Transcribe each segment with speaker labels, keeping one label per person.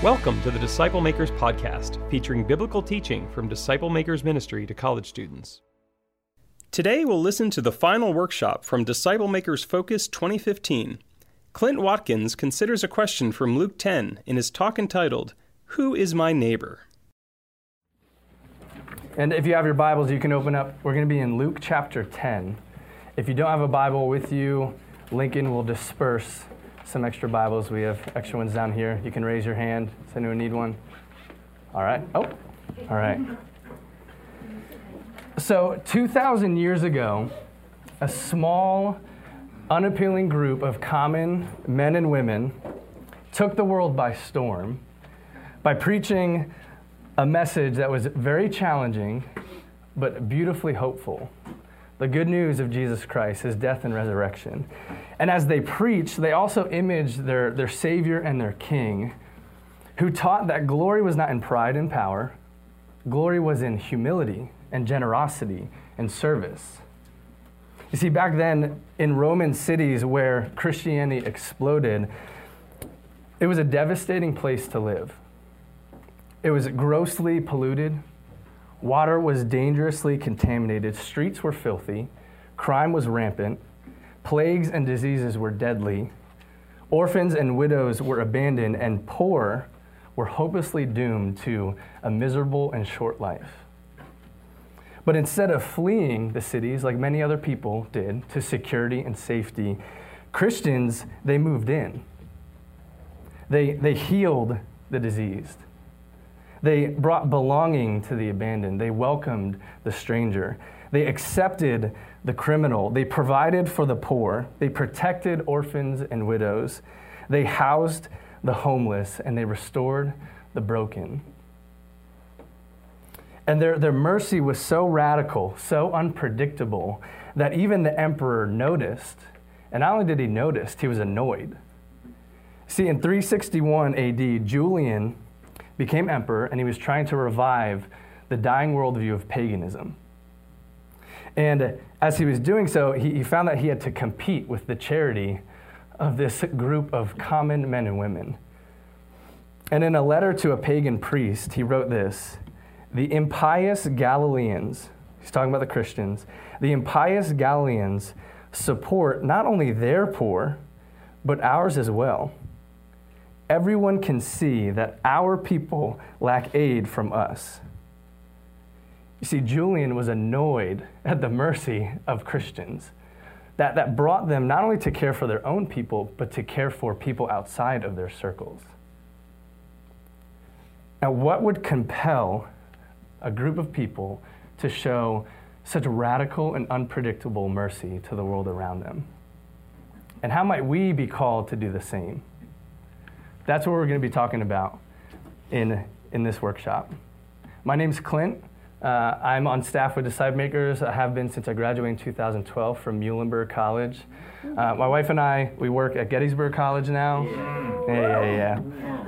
Speaker 1: Welcome to the Disciple Makers Podcast, featuring biblical teaching from Disciple Makers Ministry to college students. Today we'll listen to the final workshop from Disciple Makers Focus 2015. Clint Watkins considers a question from Luke 10 in his talk entitled, Who is My Neighbor?
Speaker 2: And if you have your Bibles, you can open up. We're going to be in Luke chapter 10. If you don't have a Bible with you, Lincoln will disperse some extra Bibles. We have extra ones down here. You can raise your hand. Does anyone need one? All right. Oh, all right. So 2,000 years ago, a small, unappealing group of common men and women took the world by storm by preaching a message that was very challenging, but beautifully hopeful. The good news of Jesus Christ, his death and resurrection. And as they preached, they also imaged their Savior and their King, who taught that glory was not in pride and power. Glory was in humility and generosity and service. You see, back then, in Roman cities where Christianity exploded, it was a devastating place to live. It was grossly polluted. Water was dangerously contaminated. Streets were filthy. Crime was rampant. Plagues and diseases were deadly. Orphans and widows were abandoned, and poor were hopelessly doomed to a miserable and short life. But instead of fleeing the cities like many other people did to security and safety, Christians, they moved in. They healed the diseased. They brought belonging to the abandoned. They welcomed the stranger. They accepted the criminal. They provided for the poor. They protected orphans and widows. They housed the homeless, and they restored the broken. And their mercy was so radical, so unpredictable, that even the emperor noticed. And not only did he notice, he was annoyed. See, in 361 AD, Julian became emperor, and he was trying to revive the dying worldview of paganism. And as he was doing so, he found that he had to compete with the charity of this group of common men and women. And in a letter to a pagan priest, he wrote this: the impious Galileans, he's talking about the Christians, the impious Galileans support not only their poor, but ours as well. Everyone can see that our people lack aid from us. You see, Julian was annoyed at the mercy of Christians that brought them not only to care for their own people, but to care for people outside of their circles. Now, what would compel a group of people to show such radical and unpredictable mercy to the world around them? And how might we be called to do the same? That's what we're going to be talking about in this workshop. My name's Clint. I'm on staff with Disciple Makers. I have been since I graduated in 2012 from Muhlenberg College. My wife and I, we work at Gettysburg College now. Yeah.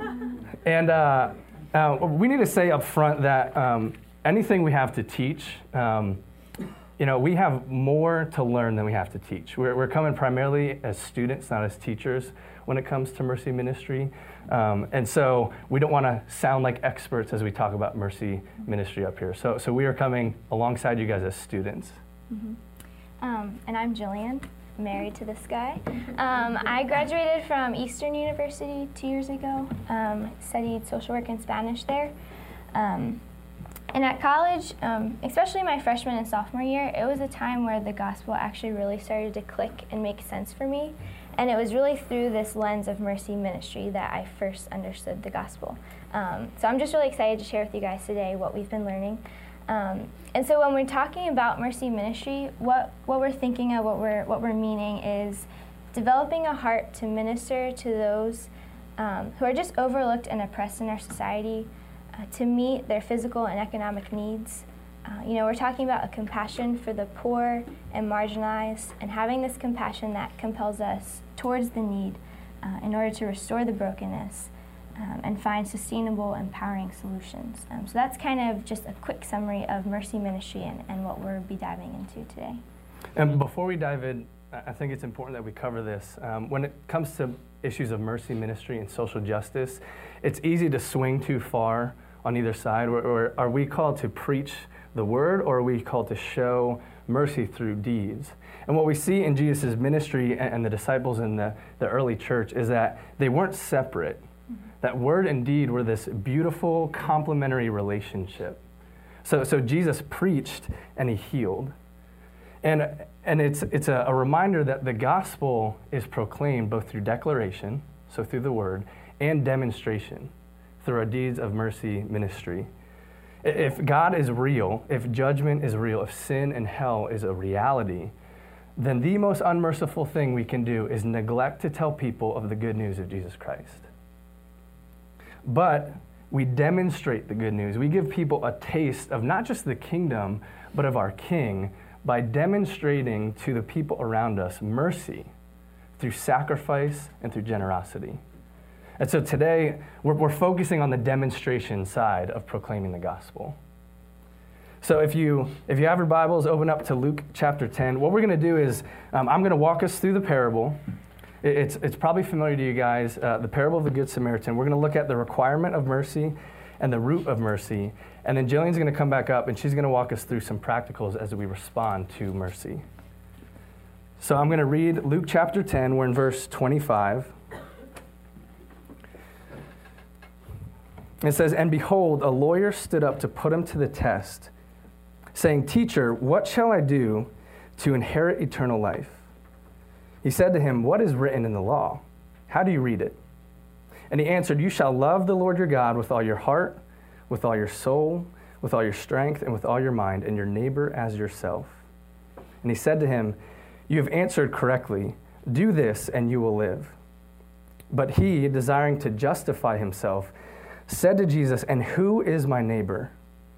Speaker 2: And we need to say up front that anything we have to teach, we have more to learn than we have to teach. We're coming primarily as students, not as teachers, when it comes to Mercy Ministry. And so we don't want to sound like experts as we talk about Mercy Ministry up here. So we are coming alongside you guys as students.
Speaker 3: Mm-hmm. And I'm Jillian, married to this guy. I graduated from Eastern University 2 years ago, studied social work and Spanish there. And at college, especially my freshman and sophomore year, it was a time where the gospel actually really started to click and make sense for me. And it was really through this lens of Mercy Ministry that I first understood the gospel. So I'm just really excited to share with you guys today what we've been learning. And so when we're talking about Mercy Ministry, what we're thinking of, what we're meaning is developing a heart to minister to those who are just overlooked and oppressed in our society, to meet their physical and economic needs. We're talking about a compassion for the poor and marginalized, and having this compassion that compels us towards the need in order to restore the brokenness and find sustainable, empowering solutions. So that's kind of just a quick summary of Mercy Ministry and what we'll be diving into today.
Speaker 2: And before we dive I think it's important that we cover this. When it comes to issues of mercy ministry and social justice, it's easy to swing too far on either side. Or are we called to preach the word, or are we called to show mercy through deeds? And what we see in Jesus' ministry and the disciples in the early church is that they weren't separate. That word and deed were this beautiful, complementary relationship. So Jesus preached and he healed. And it's a reminder that the gospel is proclaimed both through declaration, so through the word, and demonstration through our deeds of mercy ministry. If God is real, if judgment is real, if sin and hell is a reality, then the most unmerciful thing we can do is neglect to tell people of the good news of Jesus Christ. But we demonstrate the good news. We give people a taste of not just the kingdom, but of our King by demonstrating to the people around us mercy through sacrifice and through generosity. And so today, we're focusing on the demonstration side of proclaiming the gospel. So if you have your Bibles, open up to Luke chapter 10. What we're going to do is I'm going to walk us through the parable. It's probably familiar to you guys, the parable of the Good Samaritan. We're going to look at the requirement of mercy and the root of mercy. And then Jillian's going to come back up, and she's going to walk us through some practicals as we respond to mercy. So I'm going to read Luke chapter 10. We're in verse 25. It says, "And behold, a lawyer stood up to put him to the test, saying, 'Teacher, what shall I do to inherit eternal life?' He said to him, 'What is written in the law? How do you read it?' And he answered, 'You shall love the Lord your God with all your heart, with all your soul, with all your strength, and with all your mind, and your neighbor as yourself.' And he said to him, 'You have answered correctly. Do this, and you will live.' But he, desiring to justify himself, said to Jesus, 'And who is my neighbor?'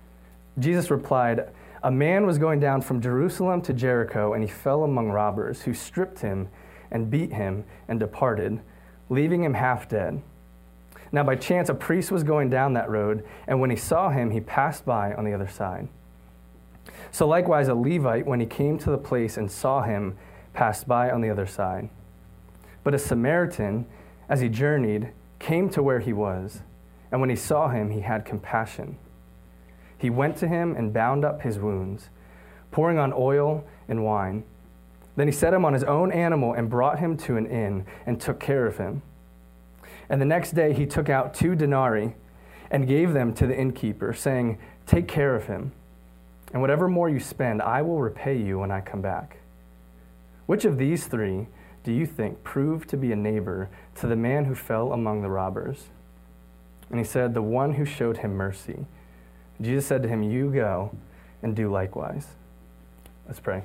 Speaker 2: Jesus replied, 'A man was going down from Jerusalem to Jericho, and he fell among robbers, who stripped him and beat him and departed, leaving him half dead. Now by chance a priest was going down that road, and when he saw him, he passed by on the other side. So likewise a Levite, when he came to the place and saw him, passed by on the other side. But a Samaritan, as he journeyed, came to where he was, and when he saw him, he had compassion. He went to him and bound up his wounds, pouring on oil and wine. Then he set him on his own animal and brought him to an inn and took care of him. And the next day he took out 2 denarii and gave them to the innkeeper, saying, 'Take care of him, and whatever more you spend, I will repay you when I come back.' Which of these 3 do you think proved to be a neighbor to the man who fell among the robbers?" And he said, "The one who showed him mercy." Jesus said to him, "You go and do likewise." Let's pray.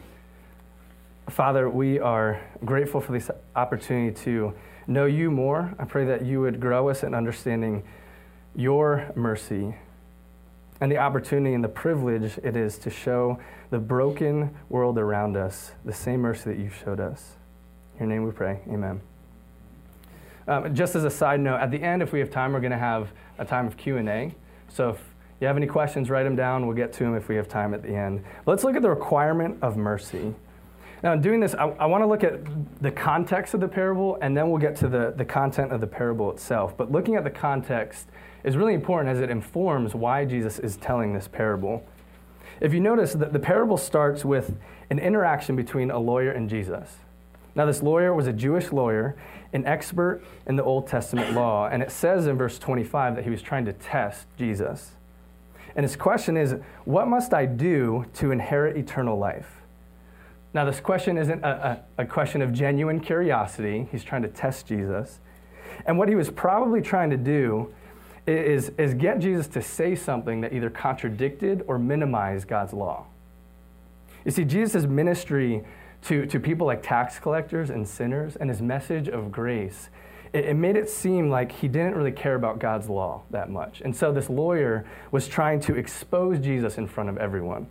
Speaker 2: Father, we are grateful for this opportunity to know you more. I pray that you would grow us in understanding your mercy and the opportunity and the privilege it is to show the broken world around us the same mercy that you showed us. In your name we pray. Amen. Just as a side note, at the end, if we have time, we're going to have a time of Q&A. So if you have any questions, write them down. We'll get to them if we have time at the end. Let's look at the requirement of mercy. Now, in doing this, I want to look at the context of the parable, and then we'll get to the content of the parable itself. But looking at the context is really important as it informs why Jesus is telling this parable. If you notice, the parable starts with an interaction between a lawyer and Jesus. Now, this lawyer was a Jewish lawyer, an expert in the Old Testament law, and it says in verse 25 that he was trying to test Jesus. And his question is, what must I do to inherit eternal life? Now, this question isn't a question of genuine curiosity. He's trying to test Jesus. And what he was probably trying to do is get Jesus to say something that either contradicted or minimized God's law. You see, Jesus' ministry to people like tax collectors and sinners and his message of grace, it made it seem like he didn't really care about God's law that much. And so this lawyer was trying to expose Jesus in front of everyone.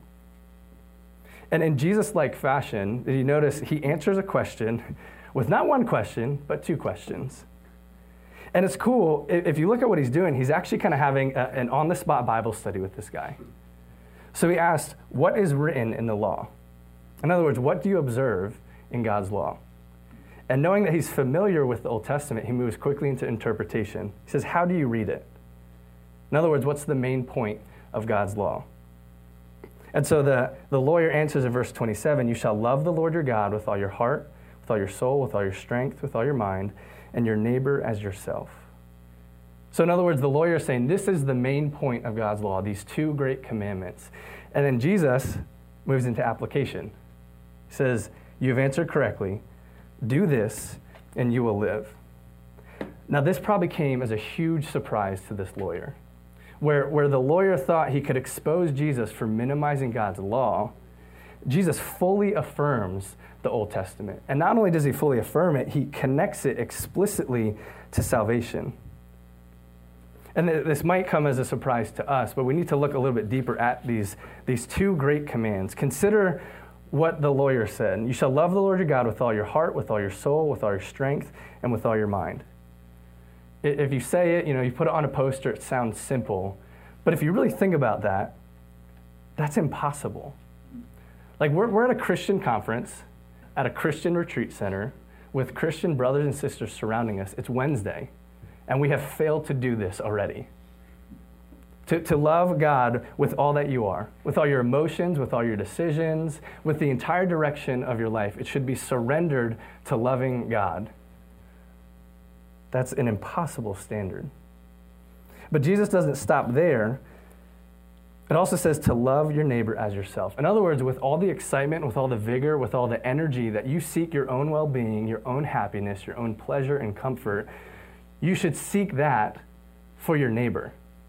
Speaker 2: And in Jesus-like fashion, did you notice he answers a question with not one question, but 2 questions. And it's cool, if you look at what he's doing, he's actually kind of having an on-the-spot Bible study with this guy. So he asked, what is written in the law? In other words, what do you observe in God's law. And knowing that he's familiar with the Old Testament, he moves quickly into interpretation. He says, how do you read it? In other words, what's the main point of God's law? And so the lawyer answers in verse 27, you shall love the Lord your God with all your heart, with all your soul, with all your strength, with all your mind, and your neighbor as yourself. So in other words, the lawyer is saying this is the main point of God's law, these two great commandments. And then Jesus moves into application. He says, you've answered correctly. Do this, and you will live. Now, this probably came as a huge surprise to this lawyer. Where the lawyer thought he could expose Jesus for minimizing God's law, Jesus fully affirms the Old Testament. And not only does he fully affirm it, he connects it explicitly to salvation. And this might come as a surprise to us, but we need to look a little bit deeper at these two great commands. Consider what the lawyer said. You shall love the Lord your God with all your heart, with all your soul, with all your strength, and with all your mind. If you say it, you put it on a poster, it sounds simple. But if you really think about that, that's impossible. Like we're at a Christian conference, at a Christian retreat center, with Christian brothers and sisters surrounding us. It's Wednesday, and we have failed to do this already. To love God with all that you are, with all your emotions, with all your decisions, with the entire direction of your life. It should be surrendered to loving God. That's an impossible standard. But Jesus doesn't stop there. It also says to love your neighbor as yourself. In other words, with all the excitement, with all the vigor, with all the energy that you seek your own well-being, your own happiness, your own pleasure and comfort, you should seek that for your neighbor.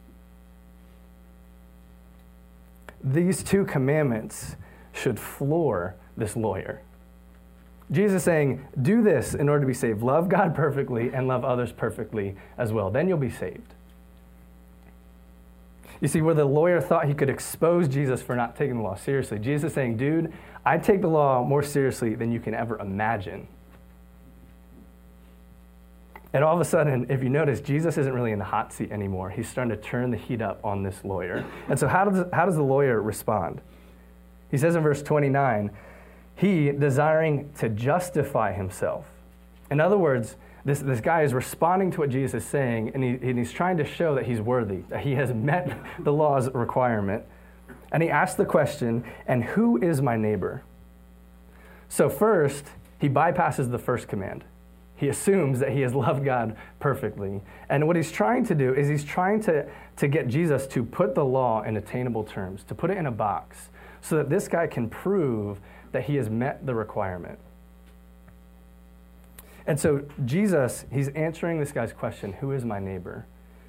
Speaker 2: These two commandments should floor this lawyer. Jesus is saying, do this in order to be saved. Love God perfectly and love others perfectly as well. Then you'll be saved. You see, where the lawyer thought he could expose Jesus for not taking the law seriously, Jesus is saying, dude, I take the law more seriously than you can ever imagine. And all of a sudden, if you notice, Jesus isn't really in the hot seat anymore. He's starting to turn the heat up on this lawyer. And so how does the lawyer respond? He says in verse 29, he desiring to justify himself. In other words, this guy is responding to what Jesus is saying, and he's trying to show that he's worthy, that he has met the law's requirement. And he asks the question, and who is my neighbor? So first, he bypasses the first command. He assumes that he has loved God perfectly. And what he's trying to do is he's trying to get Jesus to put the law in attainable terms, to put it in a box, so that this guy can prove that he has met the requirement. And so Jesus, he's answering this guy's question, who is my neighbor?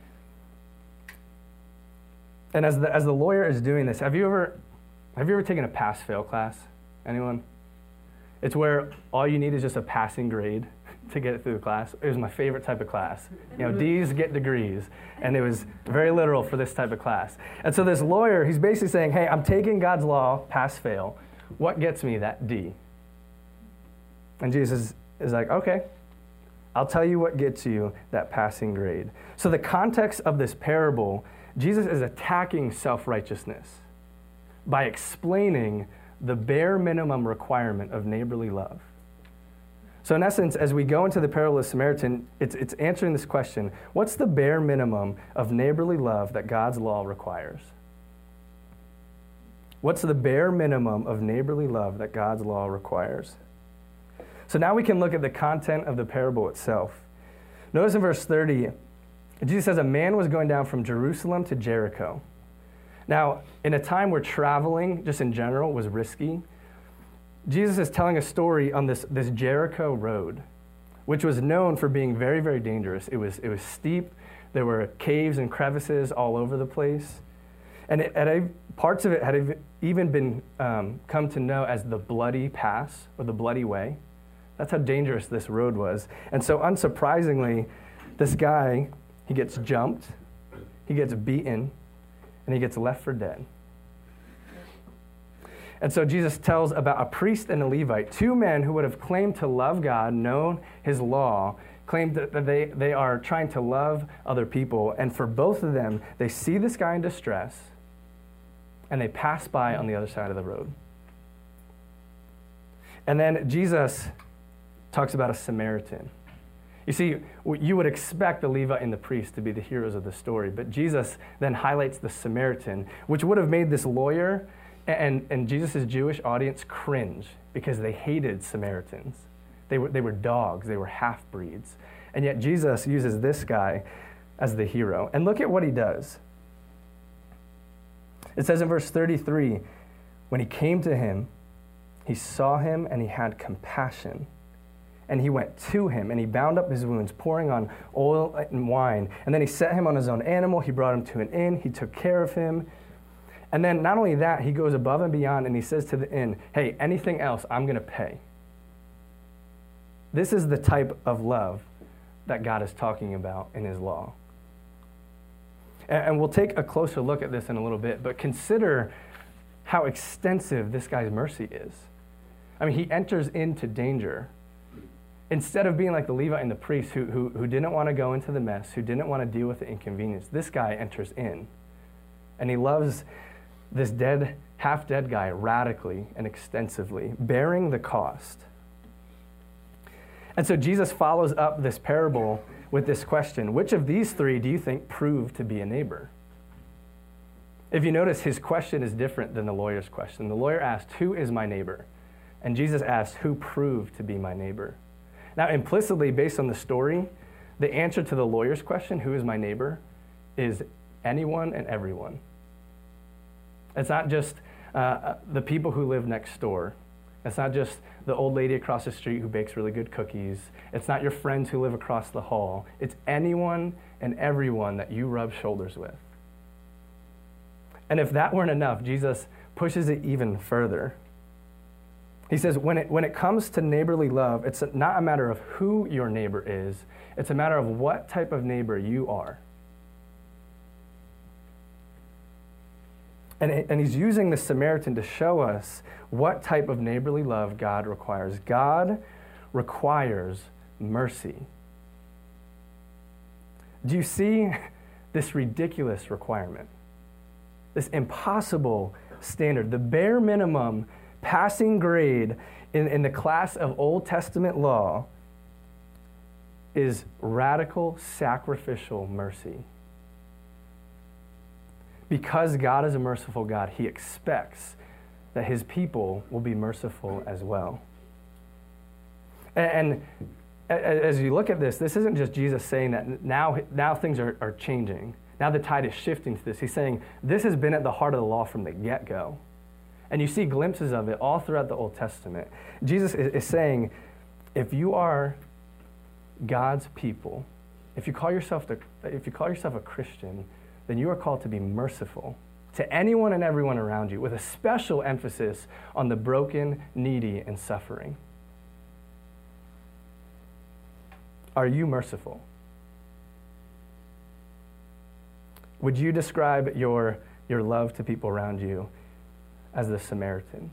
Speaker 2: And as the lawyer is doing this, have you ever taken a pass-fail class? Anyone? It's where all you need is just a passing grade to get through the class. It was my favorite type of class. D's get degrees, and it was very literal for this type of class. And so this lawyer, he's basically saying, hey, I'm taking God's law, pass-fail. What gets me that D? And Jesus is like, okay, I'll tell you what gets you that passing grade. So the context of this parable, Jesus is attacking self-righteousness by explaining the bare minimum requirement of neighborly love. So in essence, as we go into the parable of the Samaritan, it's answering this question, what's the bare minimum of neighborly love that God's law requires? What's the bare minimum of neighborly love that God's law requires? So now we can look at the content of the parable itself. Notice in verse 30, Jesus says, a man was going down from Jerusalem to Jericho. Now, in a time where traveling, just in general, was risky, Jesus is telling a story on this Jericho road, which was known for being very, very dangerous. It was steep. There were caves and crevices all over the place. And parts of it had even been come to know as the Bloody Pass or the Bloody Way. That's how dangerous this road was. And so unsurprisingly, this guy, he gets jumped, he gets beaten, and he gets left for dead. And so Jesus tells about a priest and a Levite, two men who would have claimed to love God, known his law, claimed that they are trying to love other people. And for both of them, they see this guy in distress, and they pass by on the other side of the road. And then Jesus talks about a Samaritan. You see, you would expect the Levite and the priest to be the heroes of the story, but Jesus then highlights the Samaritan, which would have made this lawyer and Jesus' Jewish audience cringe because they hated Samaritans. They were dogs. They were half-breeds. And yet Jesus uses this guy as the hero. And look at what he does. It says in verse 33, when he came to him, he saw him and he had compassion. And he went to him and he bound up his wounds, pouring on oil and wine. And then he set him on his own animal. He brought him to an inn. He took care of him. And then not only that, he goes above and beyond and he says to the inn, hey, anything else, I'm going to pay. This is the type of love that God is talking about in his law. And we'll take a closer look at this in a little bit, but consider how extensive this guy's mercy is. I mean, he enters into danger. Instead of being like the Levite and the priest who didn't want to go into the mess, who didn't want to deal with the inconvenience, this guy enters in. And he loves this half-dead guy radically and extensively, bearing the cost. And so Jesus follows up this parable with this question: which of these three do you think proved to be a neighbor? If you notice, his question is different than the lawyer's question. The lawyer asked, who is my neighbor? And Jesus asked, who proved to be my neighbor? Now, implicitly, based on the story, the answer to the lawyer's question, who is my neighbor, is anyone and everyone. It's not just the people who live next door. It's not just the old lady across the street who bakes really good cookies. It's not your friends who live across the hall. It's anyone and everyone that you rub shoulders with. And if that weren't enough, Jesus pushes it even further. He says, when it comes to neighborly love, it's not a matter of who your neighbor is. It's a matter of what type of neighbor you are. And he's using the Samaritan to show us what type of neighborly love God requires. God requires mercy. Do you see this ridiculous requirement? This impossible standard, the bare minimum passing grade in the class of Old Testament law is radical sacrificial mercy. Because God is a merciful God, he expects that his people will be merciful as well. And as you look at this isn't just Jesus saying that now things are changing. Now the tide is shifting to this. He's saying this has been at the heart of the law from the get-go. And you see glimpses of it all throughout the Old Testament. Jesus is saying, if you are God's people, if you call yourself a Christian, then you are called to be merciful to anyone and everyone around you, with a special emphasis on the broken, needy, and suffering. Are you merciful? Would you describe your love to people around you as the Samaritan?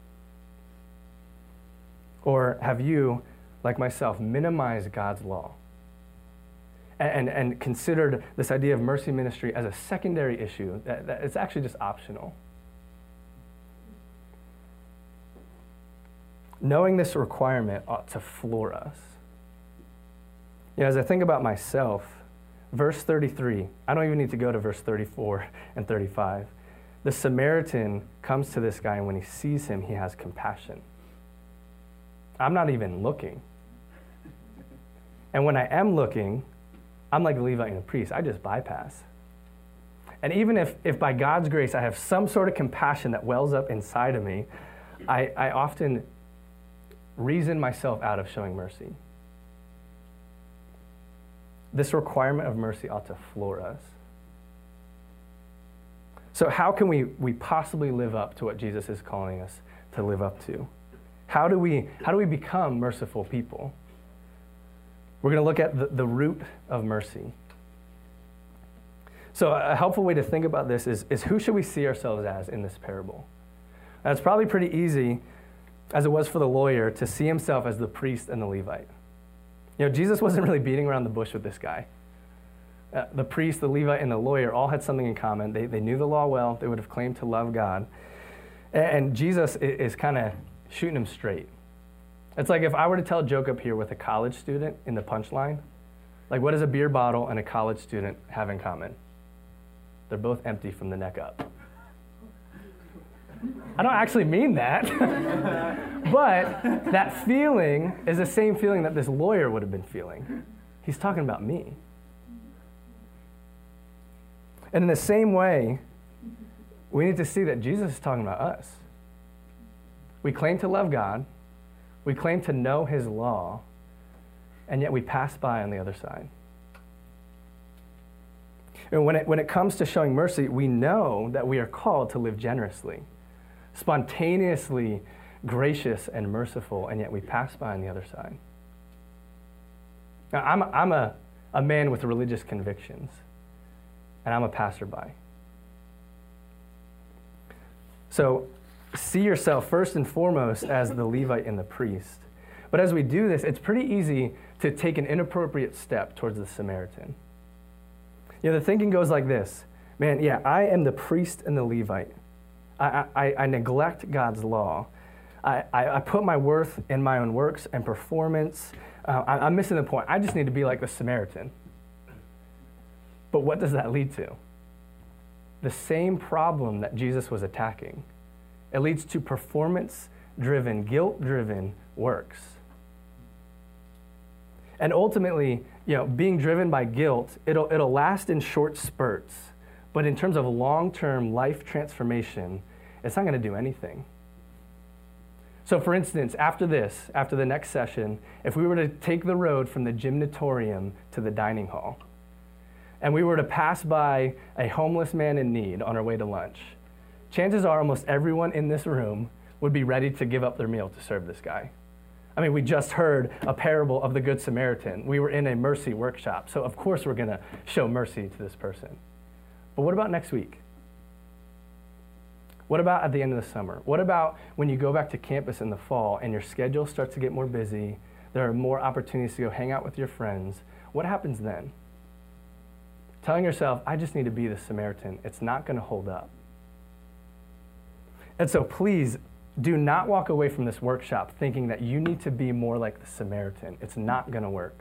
Speaker 2: Or have you, like myself, minimized God's law and considered this idea of mercy ministry as a secondary issue, that it's actually just optional? Knowing this requirement ought to floor us. As I think about myself, verse 33, I don't even need to go to verse 34 and 35. The Samaritan comes to this guy, and when he sees him, he has compassion. I'm not even looking. And when I am looking, I'm like the Levite and the priest. I just bypass. And even if by God's grace I have some sort of compassion that wells up inside of me, I often reason myself out of showing mercy. This requirement of mercy ought to floor us. So how can we possibly live up to what Jesus is calling us to live up to? How do we become merciful people? We're going to look at the root of mercy. So a helpful way to think about this is who should we see ourselves as in this parable? Now, it's probably pretty easy, as it was for the lawyer, to see himself as the priest and the Levite. Jesus wasn't really beating around the bush with this guy. The priest, the Levite, and the lawyer all had something in common. They knew the law well. They would have claimed to love God. And Jesus is kind of shooting him straight. It's like if I were to tell a joke up here with a college student in the punchline, like what does a beer bottle and a college student have in common? They're both empty from the neck up. I don't actually mean that, but that feeling is the same feeling that this lawyer would have been feeling. He's talking about me. And in the same way, we need to see that Jesus is talking about us. We claim to love God, we claim to know his law, and yet we pass by on the other side. And when it comes to showing mercy, we know that we are called to live generously, spontaneously gracious and merciful, and yet we pass by on the other side. Now, I'm a man with religious convictions, and I'm a passerby. So see yourself first and foremost as the Levite and the priest. But as we do this, it's pretty easy to take an inappropriate step towards the Samaritan. You know, the thinking goes like this. Man, yeah, I am the priest and the Levite. I neglect God's law. I put my worth in my own works and performance. I'm missing the point. I just need to be like the Samaritan. But what does that lead to? The same problem that Jesus was attacking. It leads to performance-driven, guilt-driven works. And ultimately, you know, being driven by guilt, it'll last in short spurts. But in terms of long-term life transformation, it's not going to do anything. So for instance, after the next session, if we were to take the road from the gymnatorium to the dining hall, and we were to pass by a homeless man in need on our way to lunch, chances are almost everyone in this room would be ready to give up their meal to serve this guy. I mean, we just heard a parable of the Good Samaritan. We were in a mercy workshop, so of course we're going to show mercy to this person. But what about next week? What about at the end of the summer? What about when you go back to campus in the fall and your schedule starts to get more busy, there are more opportunities to go hang out with your friends? What happens then? Telling yourself, I just need to be the Samaritan, it's not going to hold up. And so please, do not walk away from this workshop thinking that you need to be more like the Samaritan. It's not going to work.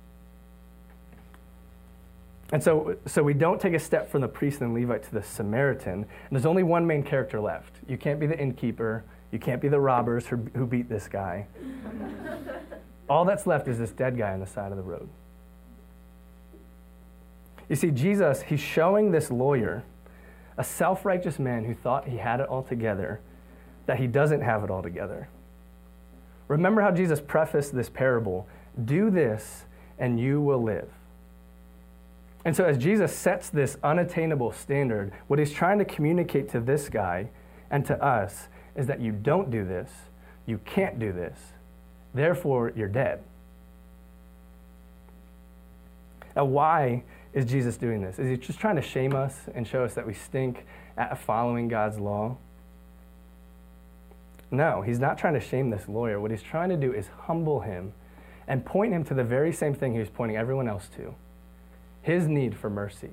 Speaker 2: And so we don't take a step from the priest and Levite to the Samaritan. And there's only one main character left. You can't be the innkeeper. You can't be the robbers who beat this guy. All that's left is this dead guy on the side of the road. You see, Jesus, he's showing this lawyer, a self-righteous man who thought he had it all together, that he doesn't have it all together. Remember how Jesus prefaced this parable, do this and you will live. And so as Jesus sets this unattainable standard, what he's trying to communicate to this guy and to us is that you don't do this, you can't do this, therefore you're dead. Now why is Jesus doing this? Is he just trying to shame us and show us that we stink at following God's law? No, he's not trying to shame this lawyer. What he's trying to do is humble him and point him to the very same thing he was pointing everyone else to, his need for mercy.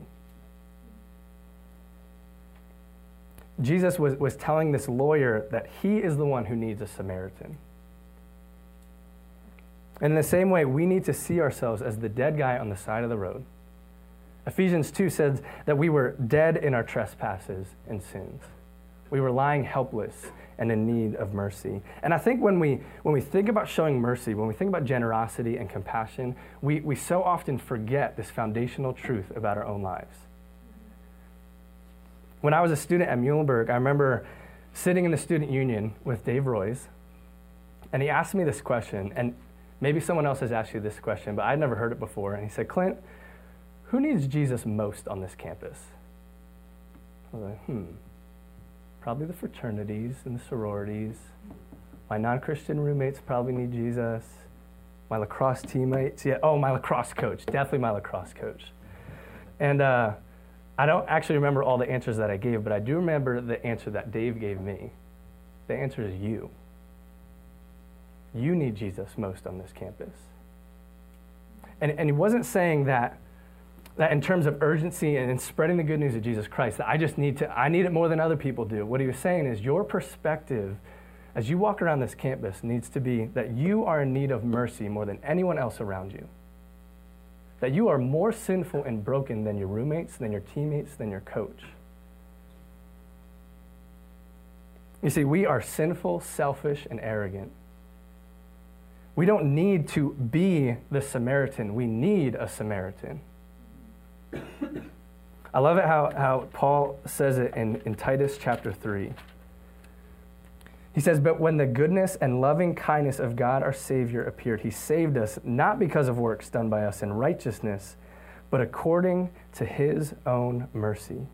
Speaker 2: Jesus was telling this lawyer that he is the one who needs a Samaritan. And in the same way, we need to see ourselves as the dead guy on the side of the road. Ephesians 2 says that we were dead in our trespasses and sins. We were lying helpless and in need of mercy. And I think when we think about showing mercy, when we think about generosity and compassion, we so often forget this foundational truth about our own lives. When I was a student at Muhlenberg, I remember sitting in the student union with Dave Royce, and he asked me this question, and maybe someone else has asked you this question, but I'd never heard it before. And he said, Clint, who needs Jesus most on this campus? I was like, probably the fraternities and the sororities. My non-Christian roommates probably need Jesus. My lacrosse teammates, my lacrosse coach, definitely my lacrosse coach. And I don't actually remember all the answers that I gave, but I do remember the answer that Dave gave me. The answer is you. You need Jesus most on this campus. And he wasn't saying that in terms of urgency and in spreading the good news of Jesus Christ, that I need it more than other people do. What he was saying is your perspective as you walk around this campus needs to be that you are in need of mercy more than anyone else around you. That you are more sinful and broken than your roommates, than your teammates, than your coach. You see, we are sinful, selfish, and arrogant. We don't need to be the Samaritan. We need a Samaritan. I love it how Paul says it in Titus chapter 3. He says, "But when the goodness and loving kindness of God our Savior appeared, he saved us, not because of works done by us in righteousness, but according to his own mercy."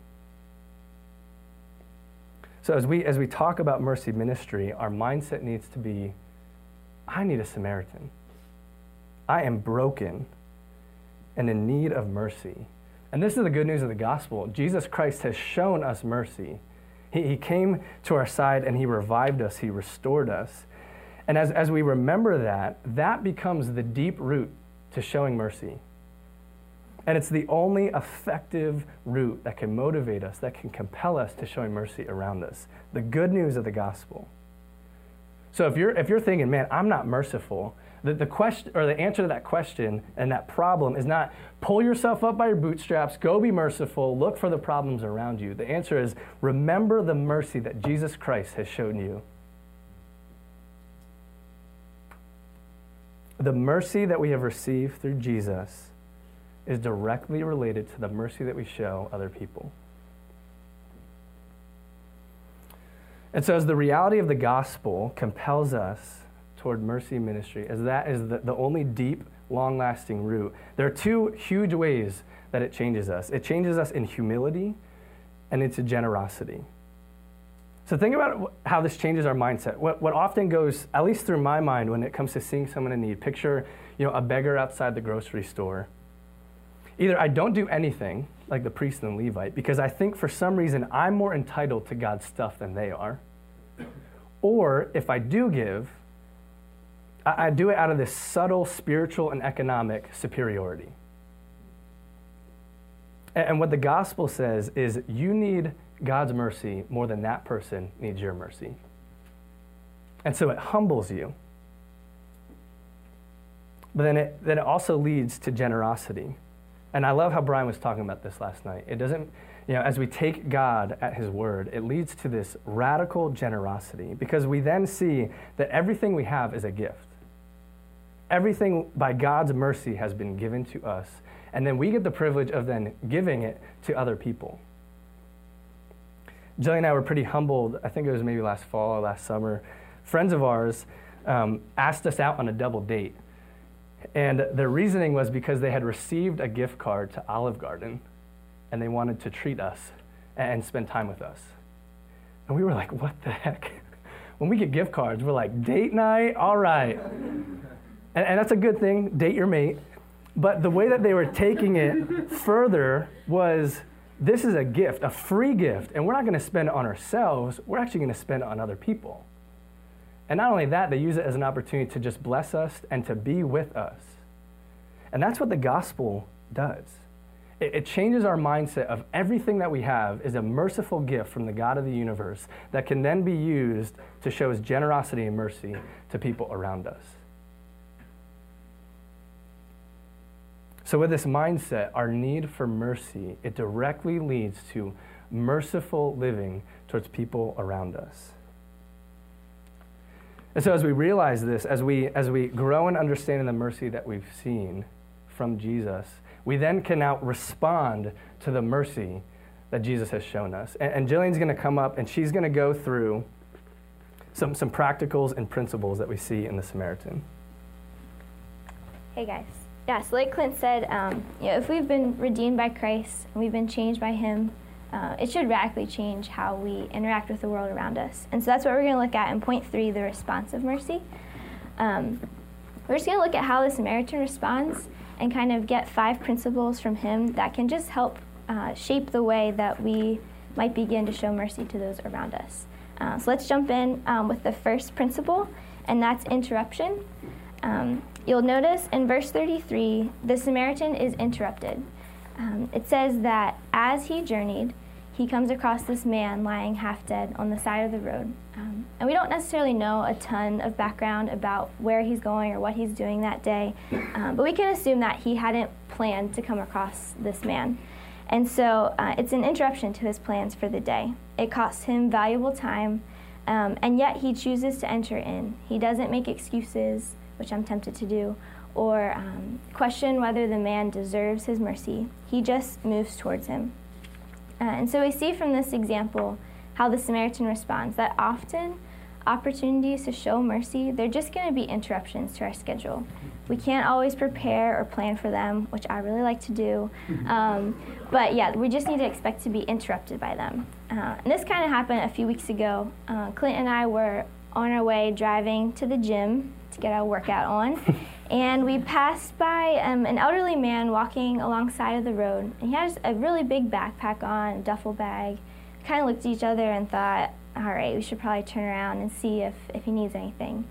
Speaker 2: So as we talk about mercy ministry, our mindset needs to be, I need a Samaritan. I am broken and in need of mercy. And this is the good news of the gospel. Jesus Christ has shown us mercy. He came to our side and he revived us, he restored us. And as we remember that becomes the deep root to showing mercy. And it's the only effective root that can motivate us, that can compel us to showing mercy around us. The good news of the gospel. So if you're thinking, man, I'm not merciful, the question or the answer to that question and that problem is not pull yourself up by your bootstraps, go be merciful, look for the problems around you. The answer is remember the mercy that Jesus Christ has shown you. The mercy that we have received through Jesus is directly related to the mercy that we show other people. And so as the reality of the gospel compels us toward mercy ministry, as that is the only deep, long-lasting root, there are two huge ways that it changes us. It changes us in humility and into generosity. So think about how this changes our mindset. What often goes, at least through my mind, when it comes to seeing someone in need, picture a beggar outside the grocery store. Either I don't do anything, like the priest and the Levite, because I think for some reason I'm more entitled to God's stuff than they are. Or if I do give, I do it out of this subtle spiritual and economic superiority. And what the gospel says is you need God's mercy more than that person needs your mercy. And so it humbles you. But then it also leads to generosity. And I love how Brian was talking about this last night. It doesn't, as we take God at his word, it leads to this radical generosity because we then see that everything we have is a gift. Everything by God's mercy has been given to us. And then we get the privilege of then giving it to other people. Jillian and I were pretty humbled. I think it was maybe last fall or last summer. Friends of ours asked us out on a double date. And their reasoning was because they had received a gift card to Olive Garden and they wanted to treat us and spend time with us. And we were like, what the heck? When we get gift cards, we're like, date night? All right. And that's a good thing, date your mate. But the way that they were taking it further was, this is a gift, a free gift, and we're not going to spend it on ourselves, we're actually going to spend it on other people. And not only that, they use it as an opportunity to just bless us and to be with us. And that's what the gospel does. It changes our mindset of everything that we have is a merciful gift from the God of the universe that can then be used to show his generosity and mercy to people around us. So with this mindset, our need for mercy, it directly leads to merciful living towards people around us. And so as we realize this, as we grow in understanding the mercy that we've seen from Jesus, we then can now respond to the mercy that Jesus has shown us. And Jillian's going to come up and she's going to go through some practicals and principles that we see in the Samaritan.
Speaker 3: Hey guys. Yeah, so like Clint said, if we've been redeemed by Christ and we've been changed by him, it should radically change how we interact with the world around us. And so that's what we're going to look at in point 3, the response of mercy. We're just going to look at how the Samaritan responds and kind of get 5 principles from him that can just help shape the way that we might begin to show mercy to those around us. So let's jump in with the first principle, and that's interruption. You'll notice in verse 33, the Samaritan is interrupted. It says that as he journeyed, he comes across this man lying half dead on the side of the road. And we don't necessarily know a ton of background about where he's going or what he's doing that day, but we can assume that he hadn't planned to come across this man. And so it's an interruption to his plans for the day. It costs him valuable time, and yet he chooses to enter in. He doesn't make excuses, which I'm tempted to do, or question whether the man deserves his mercy. He just moves towards him. And so we see from this example how the Samaritan responds, that often opportunities to show mercy, they're just going to be interruptions to our schedule. We can't always prepare or plan for them, which I really like to do. But yeah, we just need to expect to be interrupted by them. And this kind of happened a few weeks ago. Clint and I were on our way driving to the gym to get our workout on. And we passed by an elderly man walking alongside of the road. And he has a really big backpack on, a duffel bag. We kind of looked at each other and thought, all right, we should probably turn around and see if he needs anything.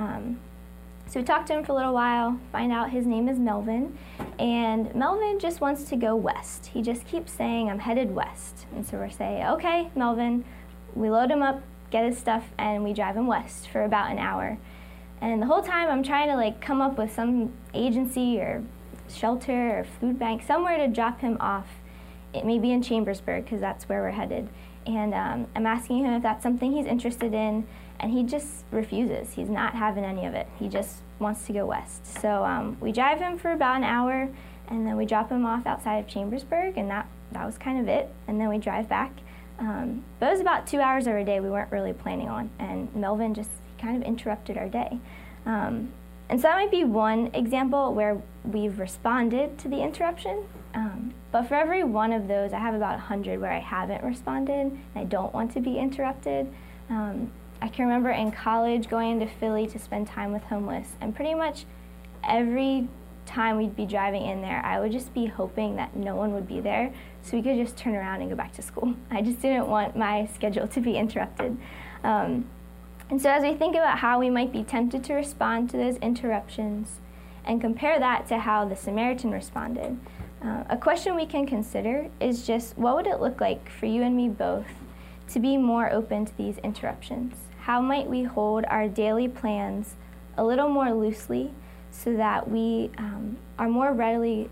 Speaker 3: So we talked to him for a little while, find out his name is Melvin. And Melvin just wants to go west. He just keeps saying, I'm headed west. And so we're saying, okay, Melvin. We load him up, get his stuff, and we drive him west for about an hour. And the whole time I'm trying to come up with some agency or shelter or food bank, somewhere to drop him off. It may be in Chambersburg because that's where we're headed. And I'm asking him if that's something he's interested in, and he just refuses. He's not having any of it. He just wants to go west. So we drive him for about an hour, and then we drop him off outside of Chambersburg, and that was kind of it. And then we drive back. But it was about 2 hours of our day we weren't really planning on, and Melvin just kind of interrupted our day. And so that might be one example where we've responded to the interruption. But for every one of those, I have about 100 where I haven't responded and I don't want to be interrupted. I can remember in college going to Philly to spend time with homeless, and pretty much every time we'd be driving in there, I would just be hoping that no one would be there so we could just turn around and go back to school. I just didn't want my schedule to be interrupted. And so as we think about how we might be tempted to respond to those interruptions and compare that to how the Samaritan responded, a question we can consider is just, what would it look like for you and me both to be more open to these interruptions? How might we hold our daily plans a little more loosely so that we are more ready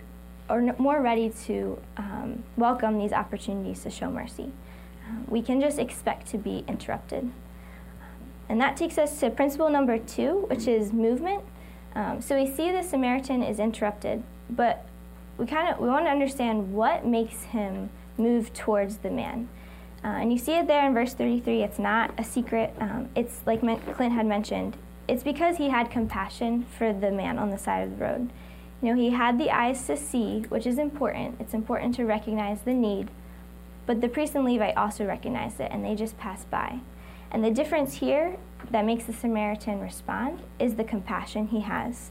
Speaker 3: to welcome these opportunities to show mercy? We can just expect to be interrupted. And that takes us to principle number 2, which is movement. So we see the Samaritan is interrupted, but we want to understand what makes him move towards the man. And you see it there in verse 33. It's not a secret. It's like Clint had mentioned. It's because he had compassion for the man on the side of the road. He had the eyes to see, which is important. It's important to recognize the need. But the priest and Levite also recognized it, and they just passed by. And the difference here that makes the Samaritan respond is the compassion he has.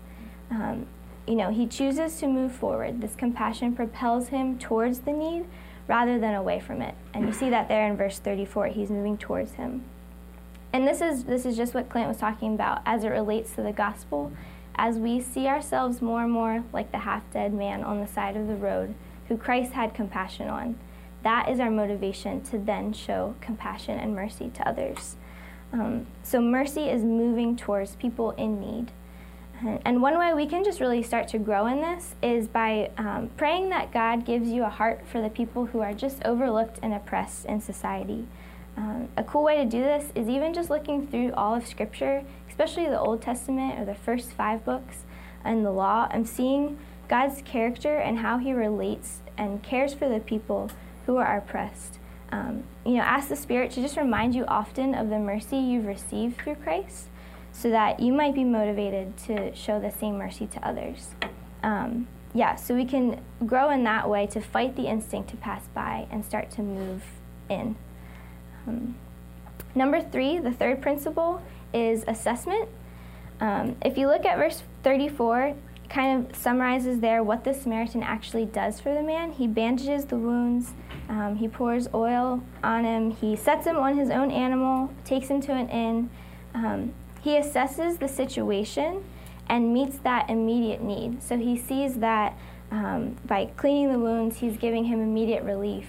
Speaker 3: He chooses to move forward. This compassion propels him towards the need rather than away from it. And you see that there in verse 34, he's moving towards him. And this is just what Clint was talking about as it relates to the gospel. As we see ourselves more and more like the half-dead man on the side of the road who Christ had compassion on, that is our motivation to then show compassion and mercy to others. So mercy is moving towards people in need. And one way we can just really start to grow in this is by praying that God gives you a heart for the people who are just overlooked and oppressed in society. A cool way to do this is even just looking through all of Scripture, especially the Old Testament or the first 5 books and the law, and seeing God's character and how he relates and cares for the people who are oppressed. Ask the Spirit to just remind you often of the mercy you've received through Christ so that you might be motivated to show the same mercy to others. So we can grow in that way to fight the instinct to pass by and start to move in. Number 3, the third principle, is assessment. If you look at verse 34, it kind of summarizes there what the Samaritan actually does for the man. He bandages the wounds, he pours oil on him, he sets him on his own animal, takes him to an inn. He assesses the situation and meets that immediate need. So he sees that by cleaning the wounds, he's giving him immediate relief.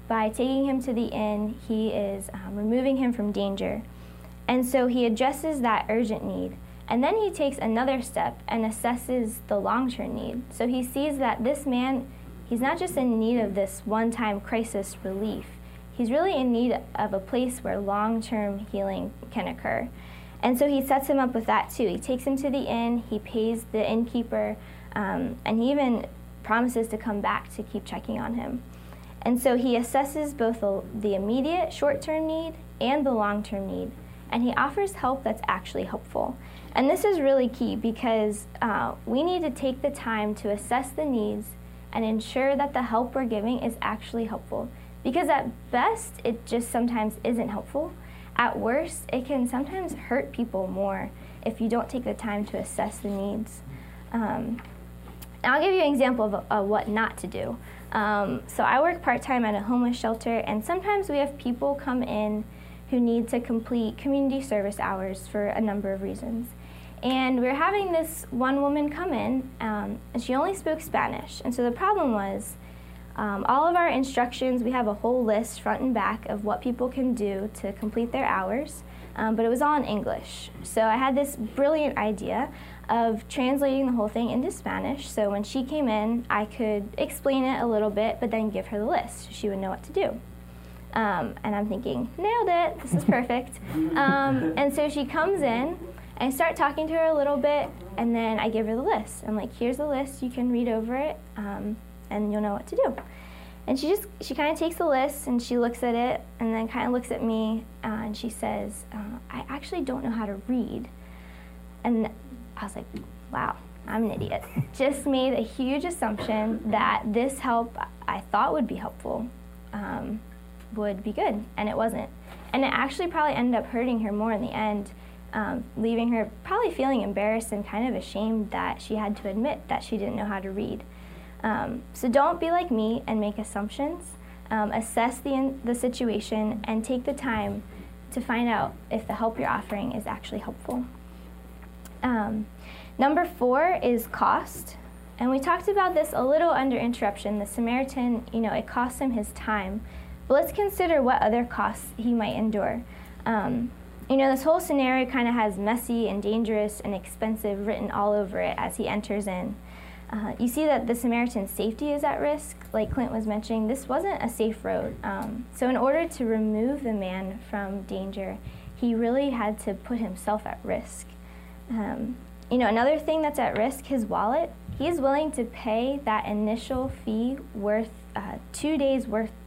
Speaker 3: by taking him to the inn, he is removing him from danger. And so he addresses that urgent need. And then he takes another step and assesses the long-term need. So he sees that this man, he's not just in need of this one-time crisis relief. He's really in need of a place where long-term healing can occur. And so he sets him up with that too. He takes him to the inn, he pays the innkeeper, and he even promises to come back to keep checking on him. And so he assesses both the immediate short-term need and the long-term need. And he offers help that's actually helpful. And this is really key because we need to take the time to assess the needs and ensure that the help we're giving is actually helpful. Because at best, it just sometimes isn't helpful. At worst, it can sometimes hurt people more if you don't take the time to assess the needs. And I'll give you an example of what not to do. So I work part-time at a homeless shelter, and sometimes we have people come in who need to complete community service hours for a number of reasons. And we're having this one woman come in, and she only spoke Spanish. And so the problem was, all of our instructions, we have a whole list front and back of what people can do to complete their hours, but it was all in English. So I had this brilliant idea of translating the whole thing into Spanish, so when she came in, I could explain it a little bit, but then give her the list so she would know what to do. And I'm thinking, nailed it, this is perfect. And so she comes in, and I start talking to her a little bit, and then I give her the list. I'm like, here's the list, you can read over it, and you'll know what to do. And she kind of takes the list, and she looks at it, and then kind of looks at me, and she says, I actually don't know how to read. And I was like, wow, I'm an idiot. Just made a huge assumption that this help I thought would be helpful would be good, and it wasn't. And it actually probably ended up hurting her more in the end, leaving her probably feeling embarrassed and kind of ashamed that she had to admit that she didn't know how to read. So don't be like me and make assumptions. Assess the situation and take the time to find out if the help you're offering is actually helpful. Number 4 is cost. And we talked about this a little under interruption. The Samaritan, it cost him his time. But let's consider what other costs he might endure. This whole scenario kind of has messy and dangerous and expensive written all over it as he enters in. You see that the Samaritan's safety is at risk. Like Clint was mentioning, this wasn't a safe road. So in order to remove the man from danger, he really had to put himself at risk. Another thing that's at risk, his wallet. He's willing to pay that initial fee worth 2 days'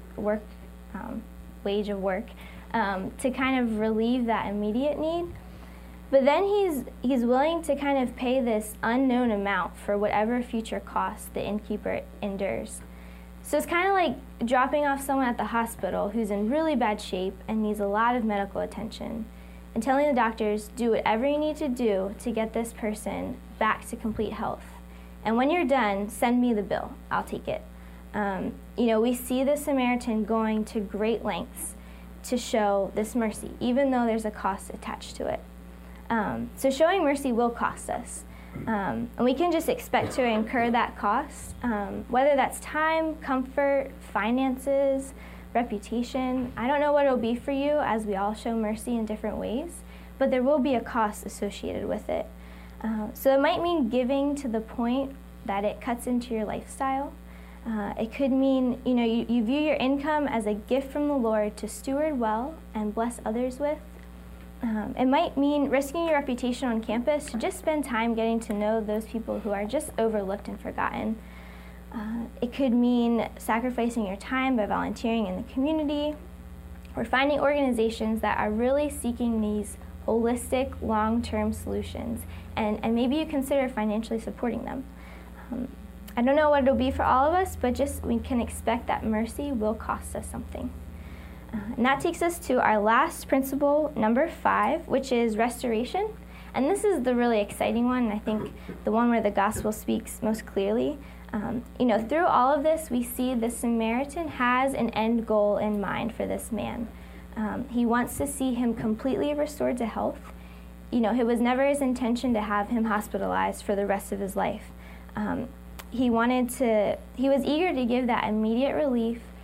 Speaker 3: wage of work to kind of relieve that immediate need. But then he's willing to kind of pay this unknown amount for whatever future costs the innkeeper endures. So it's kind of like dropping off someone at the hospital who's in really bad shape and needs a lot of medical attention, and telling the doctors, do whatever you need to do to get this person back to complete health. And when you're done, send me the bill. I'll take it. We see the Samaritan going to great lengths to show this mercy, even though there's a cost attached to it. So showing mercy will cost us. And we can just expect to incur that cost, whether that's time, comfort, finances, reputation. I don't know what it'll be for you as we all show mercy in different ways, but there will be a cost associated with it. So it might mean giving to the point that it cuts into your lifestyle. It could mean, you view your income as a gift from the Lord to steward well and bless others with. It might mean risking your reputation on campus to just spend time getting to know those people who are just overlooked and forgotten. It could mean sacrificing your time by volunteering in the community, or finding organizations that are really seeking these holistic, long-term solutions, and maybe you consider financially supporting them. I don't know what it'll be for all of us, but just we can expect that mercy will cost us something. And that takes us to our last principle, number 5, which is restoration. And this is the really exciting one, and I think the one where the gospel speaks most clearly. Through all of this, we see the Samaritan has an end goal in mind for this man. He wants to see him completely restored to health. It was never his intention to have him hospitalized for the rest of his life. He was eager to give that immediate relief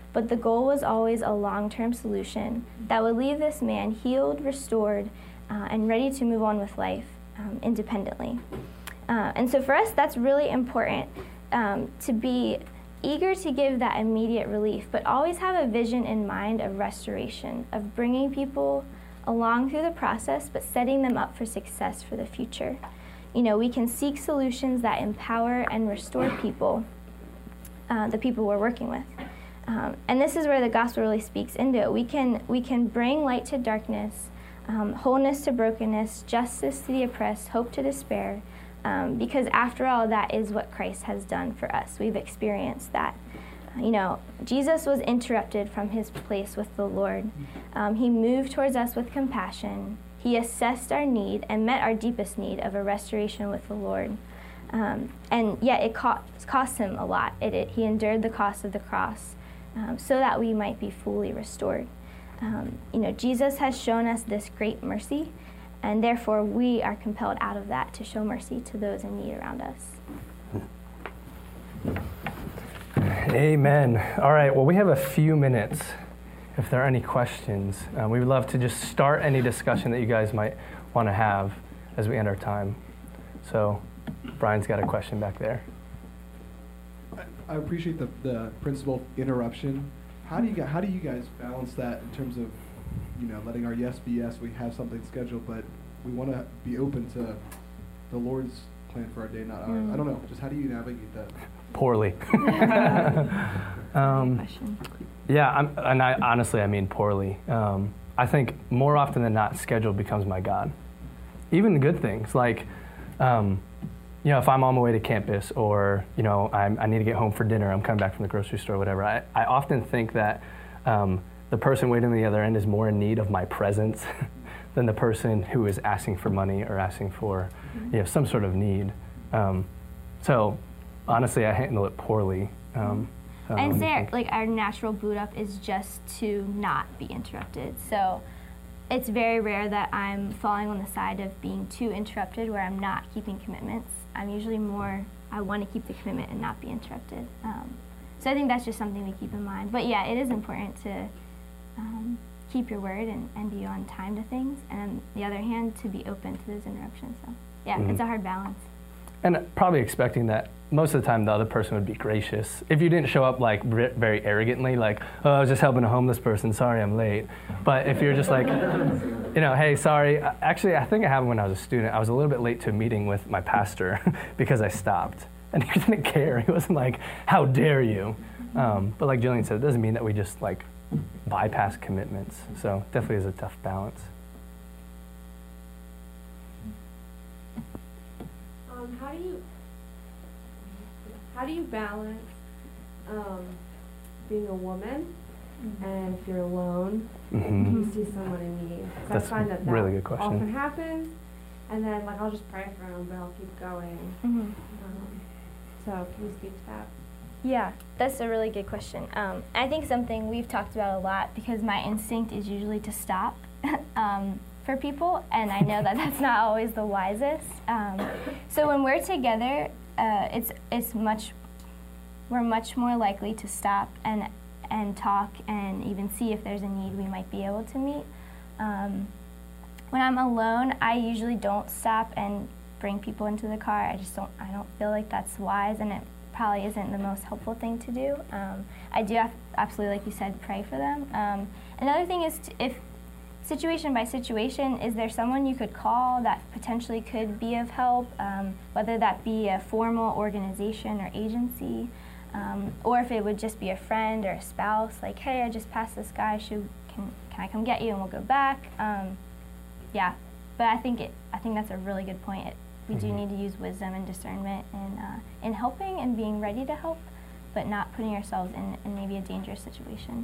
Speaker 3: but the goal was always a long-term solution that would leave this man healed, restored, and ready to move on with life independently. And so for us, that's really important, to be eager to give that immediate relief, but always have a vision in mind of restoration, of bringing people along through the process, but setting them up for success for the future. You know, we can seek solutions that empower and restore people, the people we're working with. And this is where the gospel really speaks into it. We can bring light to darkness, wholeness to brokenness, justice to the oppressed, hope to despair, because after all, that is what Christ has done for us. We've experienced that. You know, Jesus was interrupted from his place with the Lord. He moved towards us with compassion. He assessed our need and met our deepest need of a restoration with the Lord. And yet it cost him a lot. He endured the cost of the cross so that we might be fully restored. You know, Jesus has shown us this great mercy, and therefore we are compelled out of that to show mercy to those in need around us.
Speaker 2: Amen. All right, well, we have a few minutes if there are any questions. We would love to just start any discussion that you guys might want to have as we end our time. So Brian's got a question back there.
Speaker 4: I appreciate the principle of interruption. How do you guys balance that in terms of, you know, letting our yes be yes, we have something scheduled, but we want to be open to the Lord's plan for our day, not ours? I don't know. Just how do you navigate that?
Speaker 2: Poorly. Yeah, I mean poorly. I think more often than not, schedule becomes my God. Even the good things, like, you know, if I'm on my way to campus, or, you know, I need to get home for dinner, I'm coming back from the grocery store, whatever, I often think that the person waiting on the other end is more in need of my presence than the person who is asking for money or asking for, you know, some sort of need. So honestly, I handle it poorly.
Speaker 3: I'd say our natural boot up is just to not be interrupted. So it's very rare that I'm falling on the side of being too interrupted where I'm not keeping commitments. I'm usually more, I want to keep the commitment and not be interrupted. So I think that's just something to keep in mind. But yeah, it is important to keep your word and be on time to things. And on the other hand, to be open to those interruptions. So yeah, it's a hard balance.
Speaker 2: And probably expecting that most of the time the other person would be gracious. If you didn't show up like very arrogantly, like, oh, I was just helping a homeless person, sorry I'm late. But if you're just like, you know, hey, sorry. Actually, I think it happened when I was a student. I was a little bit late to a meeting with my pastor because I stopped. And he didn't care. He wasn't like, how dare you? But like Jillian said, it doesn't mean that we just like bypass commitments. So definitely is a tough balance.
Speaker 5: How do you balance being a woman and if you're alone, you see someone in need?
Speaker 2: That's
Speaker 5: I find that
Speaker 2: really good question.
Speaker 5: Often happens, and then like I'll just pray for them, but I'll keep going. So can you speak to that?
Speaker 3: Yeah, that's a really good question. I think something we've talked about a lot, because my instinct is usually to stop for people, and I know that that's not always the wisest. So when we're together, we're much more likely to stop and talk and even see if there's a need we might be able to meet. When I'm alone, I usually don't stop and bring people into the car. I don't feel like that's wise, and it probably isn't the most helpful thing to do. I do absolutely, like you said, pray for them. Another thing is, if situation by situation, is there someone you could call that potentially could be of help, whether that be a formal organization or agency, or if it would just be a friend or a spouse, like, hey, I just passed this guy, can I come get you and we'll go back? Yeah, but I think that's a really good point. We do need to use wisdom and discernment in helping and being ready to help, but not putting ourselves in maybe a dangerous situation.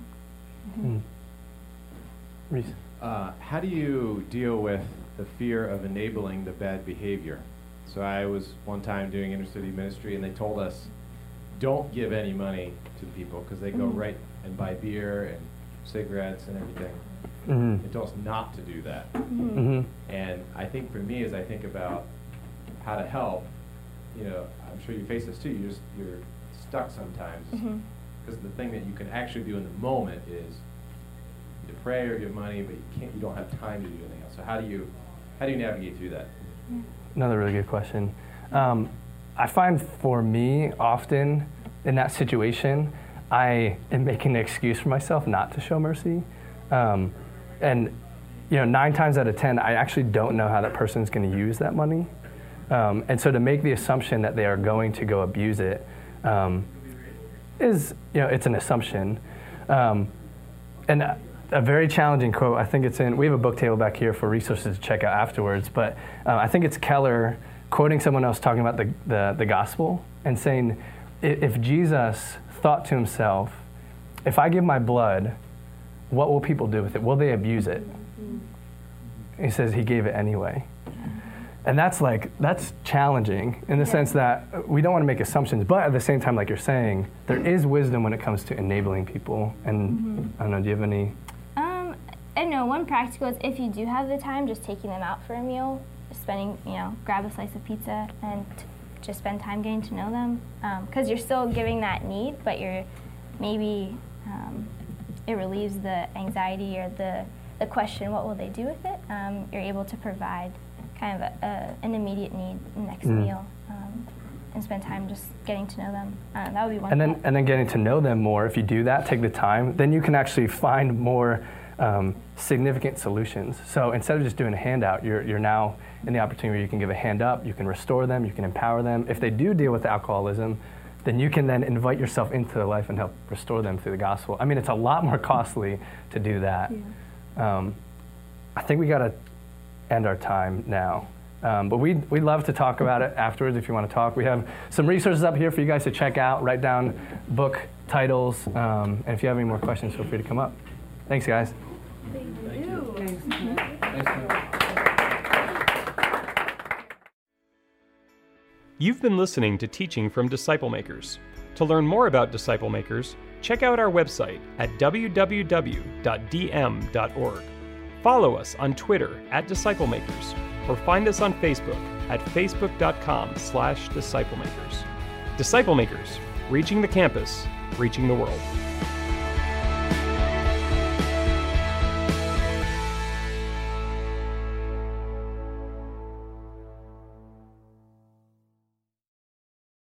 Speaker 2: Reese.
Speaker 6: How do you deal with the fear of enabling the bad behavior? So I was one time doing intercity ministry, and they told us, don't give any money to people, because they go right and buy beer and cigarettes and everything. They told us not to do that. And I think for me, as I think about how to help, you know, I'm sure you face this too. You're stuck sometimes. Because the thing that you can actually do in the moment is to pray or give money, but you don't have time to do anything else. So how do you navigate through that?
Speaker 2: Another really good question. I find for me, often in that situation, I am making an excuse for myself not to show mercy. And 9 times out of 10, I actually don't know how that person's going to use that money. And so to make the assumption that they are going to go abuse it is, it's an assumption. And a very challenging quote, I think we have a book table back here for resources to check out afterwards, but I think it's Keller quoting someone else talking about the gospel and saying, if Jesus thought to himself, if I give my blood, what will people do with it? Will they abuse it? He says he gave it anyway. And that's challenging in the sense that we don't want to make assumptions, but at the same time, like you're saying, there is wisdom when it comes to enabling people. And I don't know, do you have any?
Speaker 3: I know one practical is if you do have the time, just taking them out for a meal, grab a slice of pizza and just spend time getting to know them. Because you're still giving that need, but you're maybe it relieves the anxiety or the question, what will they do with it? You're able to provide kind of an immediate need next meal and spend time just getting to know them. That would be one thing.
Speaker 2: And then getting to know them more, if you do that, take the time, then you can actually find more significant solutions. So instead of just doing a handout, you're now in the opportunity where you can give a hand up, you can restore them, you can empower them. If they do deal with alcoholism, then you can then invite yourself into their life and help restore them through the gospel. I mean, it's a lot more costly to do that. Yeah. I think we got to end our time now. But we'd love to talk about it afterwards if you want to talk. We have some resources up here for you guys to check out, write down book titles, and if you have any more questions, feel free to come up. Thanks, guys.
Speaker 5: Thank you.
Speaker 1: You've been listening to teaching from Disciple Makers. To learn more about Disciple Makers, check out our website at www.dm.org. Follow us on Twitter @Disciple Makers, or find us on Facebook at facebook.com/Disciple Makers. Disciple Makers, reaching the campus, reaching the world.